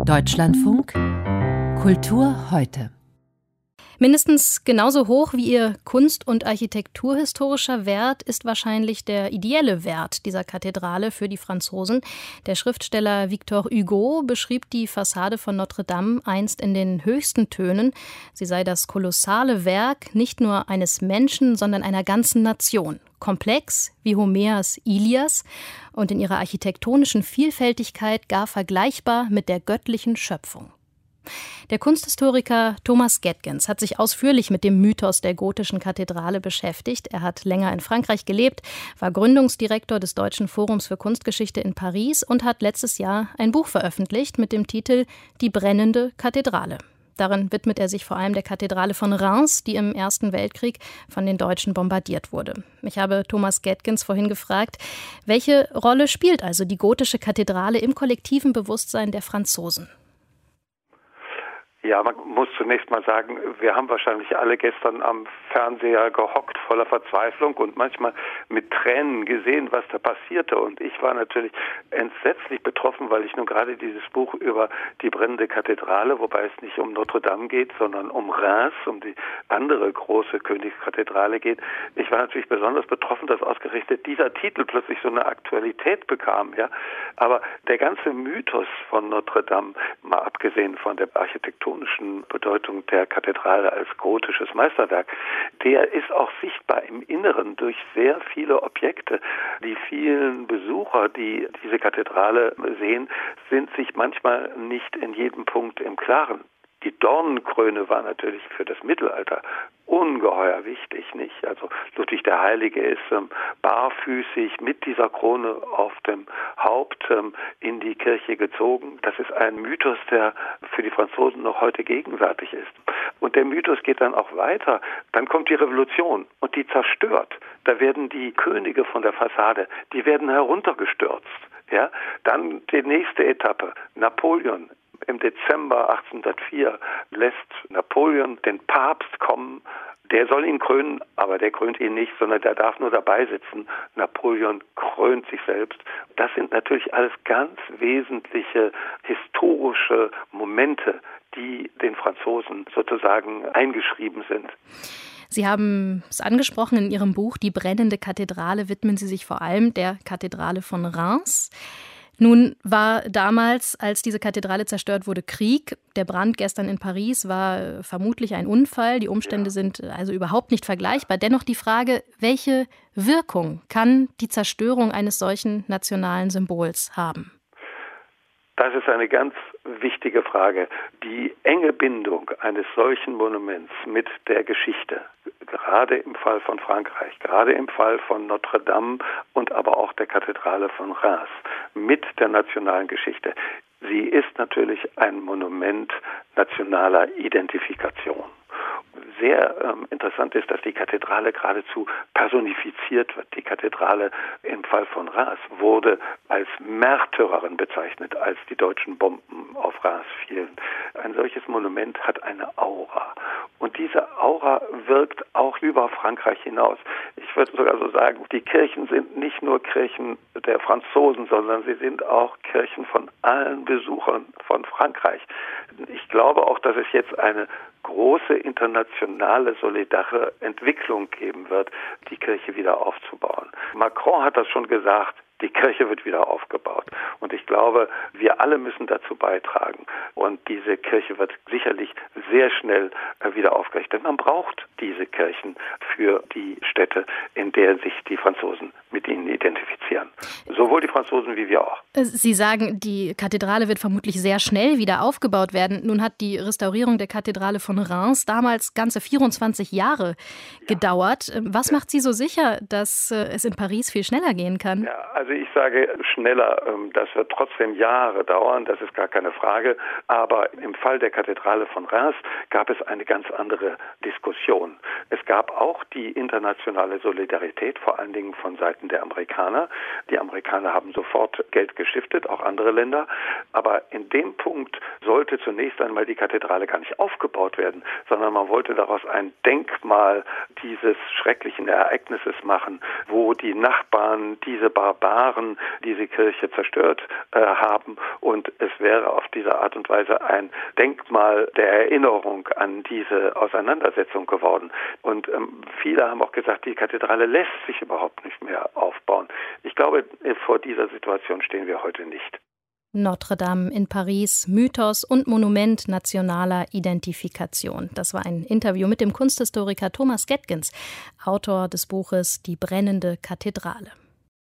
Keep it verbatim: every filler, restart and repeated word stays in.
Deutschlandfunk Kultur heute. Mindestens genauso hoch wie ihr kunst- und architekturhistorischer Wert ist wahrscheinlich der ideelle Wert dieser Kathedrale für die Franzosen. Der Schriftsteller Victor Hugo beschrieb die Fassade von Notre-Dame einst in den höchsten Tönen. Sie sei das kolossale Werk nicht nur eines Menschen, sondern einer ganzen Nation. Komplex wie Homers Ilias und in ihrer architektonischen Vielfältigkeit gar vergleichbar mit der göttlichen Schöpfung. Der Kunsthistoriker Thomas Gettgens hat sich ausführlich mit dem Mythos der gotischen Kathedrale beschäftigt. Er hat länger in Frankreich gelebt, war Gründungsdirektor des Deutschen Forums für Kunstgeschichte in Paris und hat letztes Jahr ein Buch veröffentlicht mit dem Titel »Die brennende Kathedrale«. Darin widmet er sich vor allem der Kathedrale von Reims, die im Ersten Weltkrieg von den Deutschen bombardiert wurde. Ich habe Thomas Gettgens vorhin gefragt, welche Rolle spielt also die gotische Kathedrale im kollektiven Bewusstsein der Franzosen? Ja, man muss zunächst mal sagen, wir haben wahrscheinlich alle gestern am Fernseher gehockt, voller Verzweiflung und manchmal mit Tränen gesehen, was da passierte. Und ich war natürlich entsetzlich betroffen, weil ich nun gerade dieses Buch über die brennende Kathedrale, wobei es nicht um Notre-Dame geht, sondern um Reims, um die andere große Königskathedrale geht. Ich war natürlich besonders betroffen, dass ausgerechnet dieser Titel plötzlich so eine Aktualität bekam. Ja, aber der ganze Mythos von Notre-Dame, mal abgesehen von der Architektur, Bedeutung der Kathedrale als gotisches Meisterwerk, der ist auch sichtbar im Inneren durch sehr viele Objekte. Die vielen Besucher, die diese Kathedrale sehen, sind sich manchmal nicht in jedem Punkt im Klaren. Die Dornenkrone war natürlich für das Mittelalter ungeheuer wichtig, nicht? Also Ludwig der Heilige ist ähm, barfüßig mit dieser Krone auf dem Haupt ähm, in die Kirche gezogen. Das ist ein Mythos, der für die Franzosen noch heute gegenwärtig ist. Und der Mythos geht dann auch weiter. Dann kommt die Revolution und die zerstört. Da werden die Könige von der Fassade, die werden heruntergestürzt. Ja? Dann die nächste Etappe, Napoleon. Im Dezember achtzehnhundertvier lässt Napoleon den Papst kommen. Der soll ihn krönen, aber der krönt ihn nicht, sondern der darf nur dabei sitzen. Napoleon krönt sich selbst. Das sind natürlich alles ganz wesentliche historische Momente, die den Franzosen sozusagen eingeschrieben sind. Sie haben es angesprochen in Ihrem Buch, die brennende Kathedrale widmen Sie sich vor allem der Kathedrale von Reims. Nun war damals, als diese Kathedrale zerstört wurde, Krieg. Der Brand gestern in Paris war vermutlich ein Unfall. Die Umstände ja. sind also überhaupt nicht vergleichbar. Dennoch die Frage, welche Wirkung kann die Zerstörung eines solchen nationalen Symbols haben? Das ist eine ganz wichtige Frage. Die enge Bindung eines solchen Monuments mit der Geschichte, gerade im Fall von Frankreich, gerade im Fall von Notre-Dame und aber auch der Kathedrale von Reims, mit der nationalen Geschichte. Sie ist natürlich ein Monument nationaler Identifikation. Sehr ähm, interessant ist, dass die Kathedrale geradezu personifiziert wird. Die Kathedrale im Fall von Reims wurde als Märtyrerin bezeichnet, als die deutschen Bomben auf Reims fielen. Ein solches Monument hat eine Aura. Und diese Aura wirkt auch über Frankreich hinaus. Ich würde sogar so sagen, die Kirchen sind nicht nur Kirchen der Franzosen, sondern sie sind auch Kirchen von allen Besuchern von Frankreich. Ich glaube auch, dass es jetzt eine große internationale solidare Entwicklung geben wird, die Kirche wieder aufzubauen. Macron hat das schon gesagt, die Kirche wird wieder aufgebaut. Und ich glaube, wir alle müssen dazu beitragen. Und diese Kirche wird sicherlich sehr schnell wieder aufgerichtet. Denn man braucht diese Kirchen für die Städte, in der sich die Franzosen mit ihnen identifizieren. Sowohl die Franzosen wie wir auch. Sie sagen, die Kathedrale wird vermutlich sehr schnell wieder aufgebaut werden. Nun hat die Restaurierung der Kathedrale von Reims damals ganze vierundzwanzig Jahre ja. gedauert. Was ja. macht Sie so sicher, dass es in Paris viel schneller gehen kann? Ja, also ich sage schneller, das wird trotzdem Jahre dauern, das ist gar keine Frage. Aber im Fall der Kathedrale von Reims gab es eine ganz andere Diskussion. Es gab auch die internationale Solidarität, vor allen Dingen von Seiten Seiten der Amerikaner. Die Amerikaner haben sofort Geld gestiftet, auch andere Länder. Aber in dem Punkt sollte zunächst einmal die Kathedrale gar nicht aufgebaut werden, sondern man wollte daraus ein Denkmal dieses schrecklichen Ereignisses machen, wo die Nachbarn, diese Barbaren, diese Kirche zerstört äh, haben. Und es wäre auf diese Art und Weise ein Denkmal der Erinnerung an diese Auseinandersetzung geworden. Und ähm, viele haben auch gesagt, die Kathedrale lässt sich überhaupt nicht mehr aufbauen. Ich glaube, vor dieser Situation stehen wir heute nicht. Notre Dame in Paris, Mythos und Monument nationaler Identifikation. Das war ein Interview mit dem Kunsthistoriker Thomas Gettgens, Autor des Buches Die brennende Kathedrale.